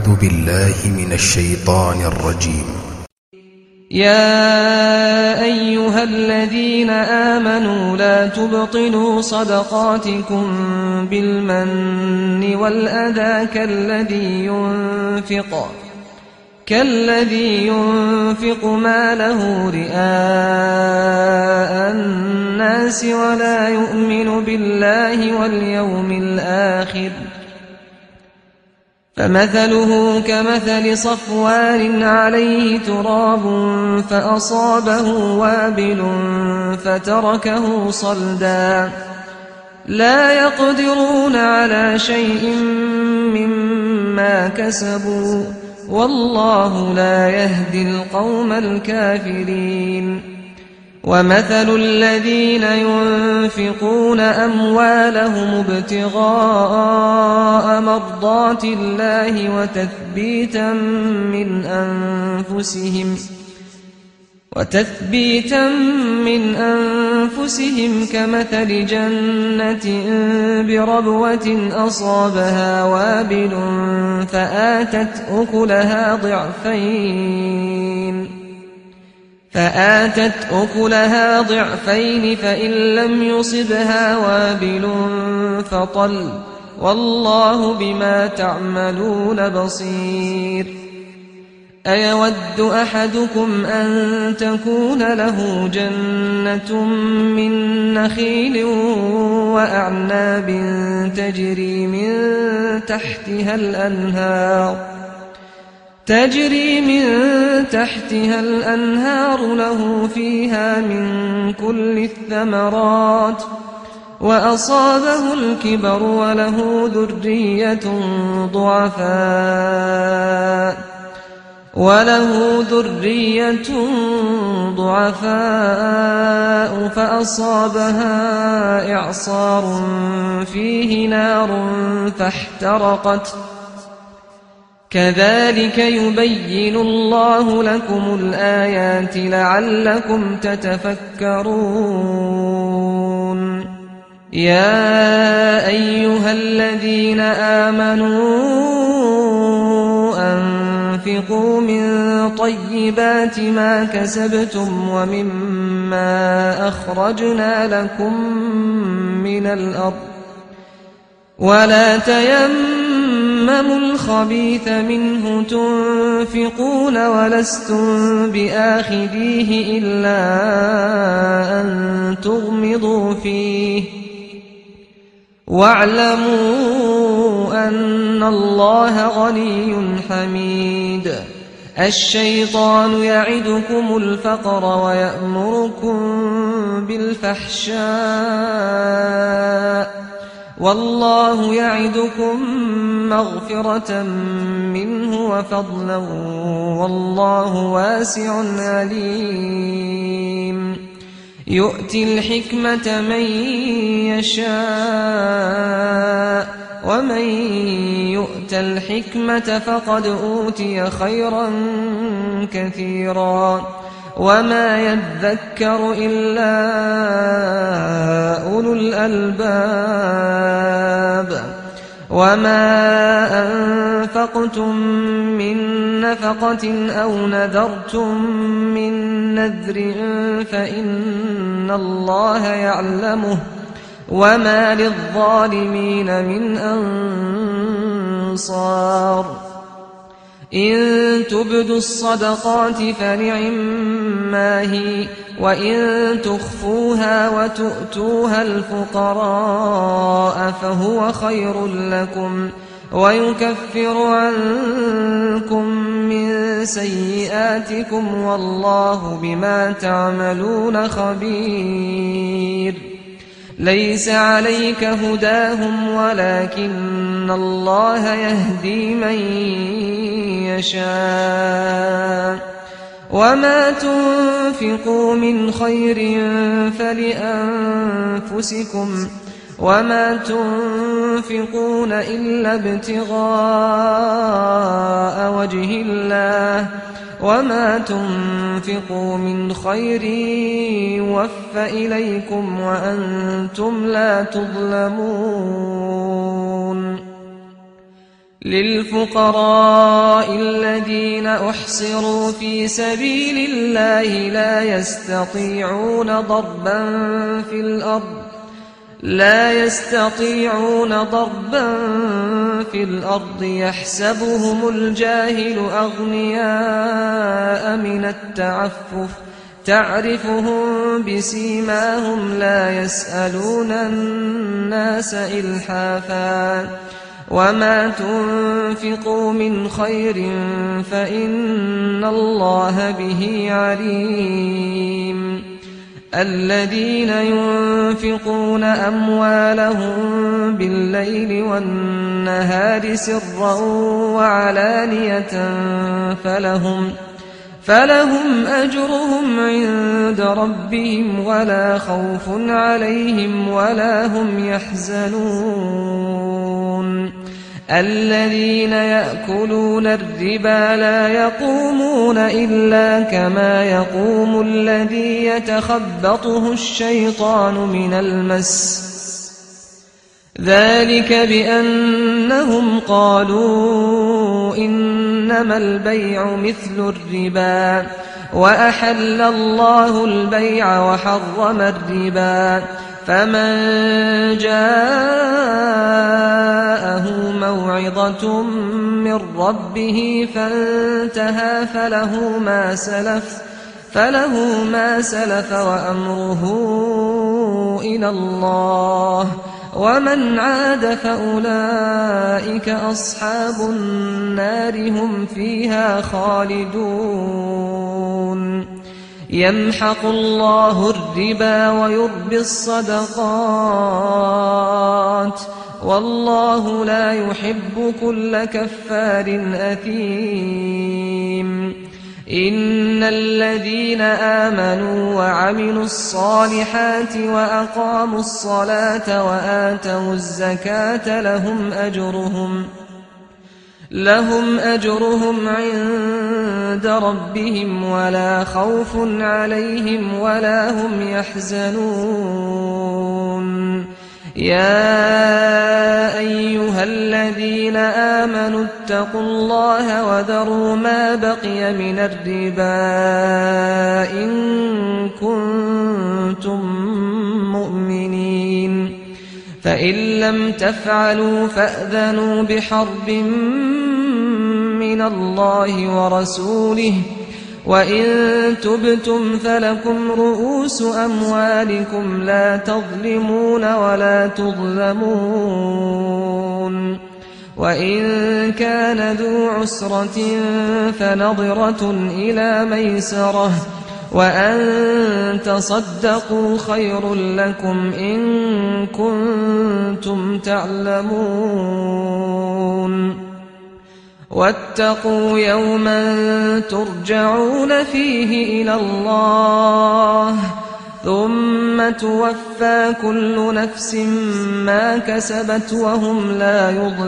أعوذ بالله من الشيطان الرجيم. يا أيها الذين آمنوا لا تبطلوا صدقاتكم بالمن والأذى كالذي ينفق ماله رئاء الناس ولا يؤمن بالله واليوم الآخر، فمثله كمثل صفوان عليه تراب فأصابه وابل فتركه صلدا، لا يقدرون على شيء مما كسبوا، والله لا يهدي القوم الكافرين. ومثل الذين ينفقون أموالهم ابتغاء مرضات الله وتثبيتا من أنفسهم كمثل جنة بربوة أصابها وابل فآتت أكلها ضعفين فإن لم يصبها وابل فطل، والله بما تعملون بصير. أيود أحدكم أن تكون له جنة من نخيل وأعناب تجري من تحتها الأنهار له فيها من كل الثمرات وأصابه الكبر وله ذرية ضعفاء فأصابها إعصار فيه نار فاحترقت. كذلك يبين الله لكم الآيات لعلكم تتفكرون. يا أيها الذين آمنوا أنفقوا من طيبات ما كسبتم ومما أخرجنا لكم من الأرض ولا تيمموا الخبيث منه تنفقون ولستم بآخذيه إلا أن تغمضوا فيه، واعلموا أن الله غني حميد. الشيطان يعدكم الفقر ويأمركم بالفحشاء، والله يعدكم مغفرة منه وفضلا، والله واسع عليم. يؤتي الحكمة من يشاء، ومن يؤت الحكمة فقد أوتي خيرا كثيرا، وما يذكر إلا أولو الألباب. وما أنفقتم من نفقة أو نذرتم من نذر فإن الله يعلمه، وما للظالمين من أنصار. إن تبدوا الصدقات فنعما هي، وإن تخفوها وتؤتوها الفقراء فهو خير لكم، ويكفر عنكم من سيئاتكم، والله بما تعملون خبير. ليس عليك هداهم ولكن الله يهدي من يشاء. وما تنفقوا من خير فلأنفسكم، وما تنفقون إلا ابتغاء وجه الله، وما تنفقوا من خير يوف إليكم وأنتم لا تظلمون. للفقراء الذين أحصروا في سبيل الله لا يستطيعون ضربا في الأرض يحسبهم الجاهل أغنياء من التعفف تعرفهم بسيماهم لا يسألون الناس إلحافا وما تنفقوا من خير فإن الله به عليم الذين ينفقون أموالهم بالليل والنهار سرا وعلانية فلهم أجرهم عند ربهم ولا خوف عليهم ولا هم يحزنون الذين يأكلون الربا لا يقومون إلا كما يقوم الذي يتخبطه الشيطان من المس ذلك بأنهم قالوا إنما البيع مثل الربا وأحل الله البيع وحرم الربا فمن جاءه موعظة من ربه فانتهى فله ما سلف وأمره إلى الله ومن عاد فأولئك أصحاب النار هم فيها خالدون يمحق الله الربا ويربي الصدقات والله لا يحب كل كفار أثيم إن الذين آمنوا وعملوا الصالحات وأقاموا الصلاة وآتوا الزكاة لهم أجرهم عند ربهم ولا خوف عليهم ولا هم يحزنون يا أيها الذين آمنوا اتقوا الله وذروا ما بقي من الربا إن كنتم مؤمنين فإن لم تفعلوا فأذنوا بحرب من الله ورسوله وإن تبتم فلكم رؤوس أموالكم لا تظلمون ولا تظلمون وإن كان ذو عسرة فنظرة إلى ميسرة وأن تصدقوا خير لكم إن كنتم تعلمون واتقوا يوما ترجعون فيه إلى الله ثم توفى كل نفس ما كسبت وهم لا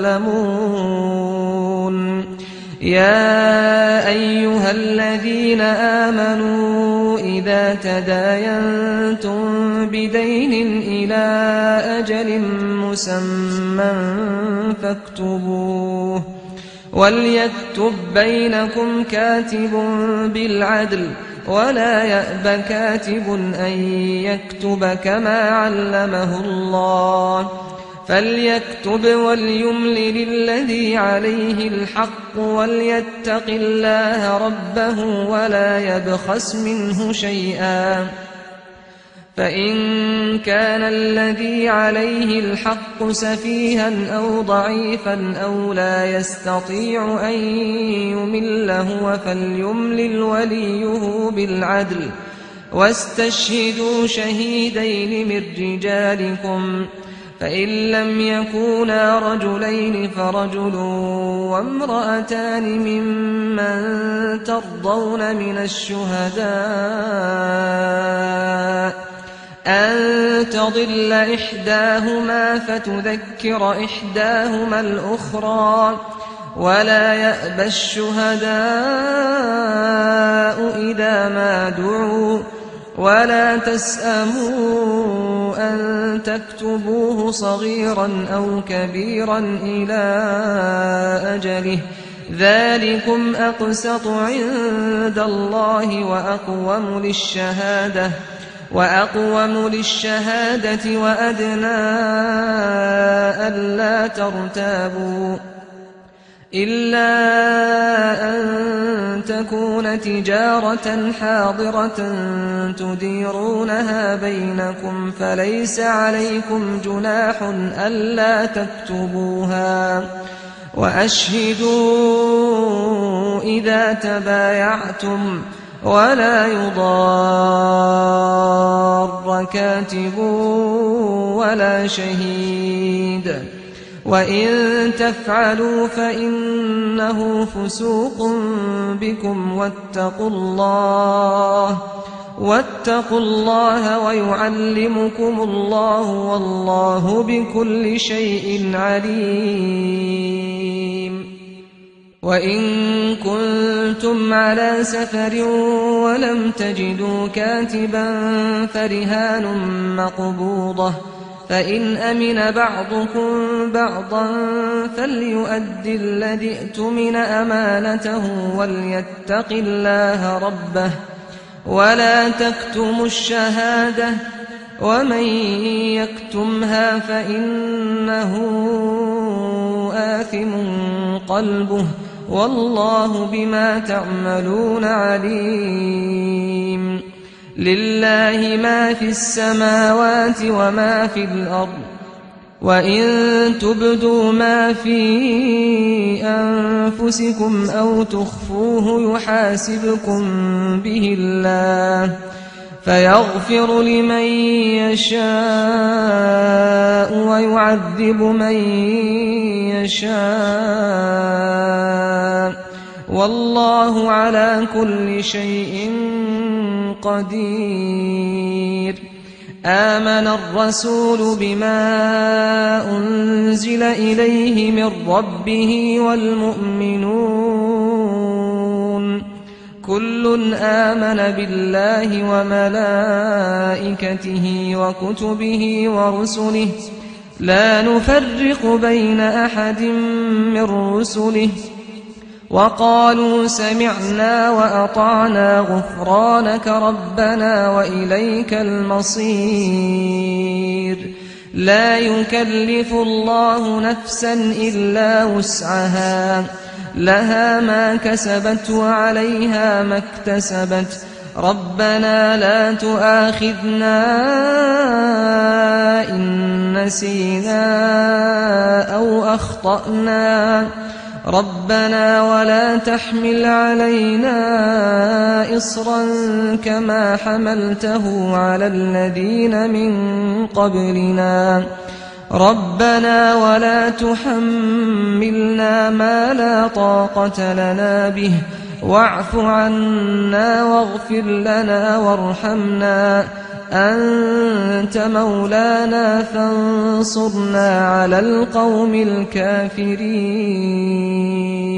يظلمون يا أيها الذين آمنوا إذا تداينتم بدين إلى أجل مسمى فاكتبوه وليكتب بينكم كاتب بالعدل ولا يأب كاتب أن يكتب كما علمه الله فليكتب وليملل الذي عليه الحق وليتق الله ربه ولا يبخس منه شيئا فإن كان الذي عليه الحق سفيها أو ضعيفا أو لا يستطيع أن يمل هو فليملل وليه بالعدل واستشهدوا شهيدين من رجالكم فإن لم يكونا رجلين فرجل وامرأتان ممن ترضون من الشهداء أن تضل إحداهما فتذكر إحداهما الأخرى ولا يأبى الشهداء إذا ما دعوا ولا تسأموا أن تكتبوه صغيرا أو كبيرا إلى أجله ذلكم أقسط عند الله وأقوم للشهادة وأدنى ألا ترتابوا إلا أن تكون تجارة حاضرة تديرونها بينكم فليس عليكم جناح ألا تكتبوها وأشهدوا إذا تبايعتم ولا يضار كاتب ولا شهيد وإن تفعلوا فإنه فسوق بكم واتقوا الله ويعلمكم الله والله بكل شيء عليم وإن كنتم على سفر ولم تجدوا كاتبا فرهان مقبوضة فإن أمن بعضكم بعضا فليؤدي الذي ائتمن أمانته وليتق الله ربه ولا تكتموا الشهادة ومن يكتمها فإنه آثم قلبه والله بما تعملون عليم لله ما في السماوات وما في الأرض وإن تبدوا ما في أنفسكم أو تخفوه يحاسبكم به الله فيغفر لمن يشاء ويعذب من يشاء والله على كل شيء قدير آمن الرسول بما أنزل إليه من ربه والمؤمنون كل آمن بالله وملائكته وكتبه ورسله لا نفرق بين أحد من رسله وقالوا سمعنا وأطعنا غفرانك ربنا وإليك المصير لا يكلف الله نفسا إلا وسعها لها ما كسبت وعليها ما اكتسبت ربنا لا تؤاخذنا إن نسينا أو أخطأنا ربنا ولا تحمل علينا إصرا كما حملته على الذين من قبلنا ربنا ولا تحملنا ما لا طاقة لنا به واعف عنا واغفر لنا وارحمنا أنت مولانا فانصرنا على القوم الكافرين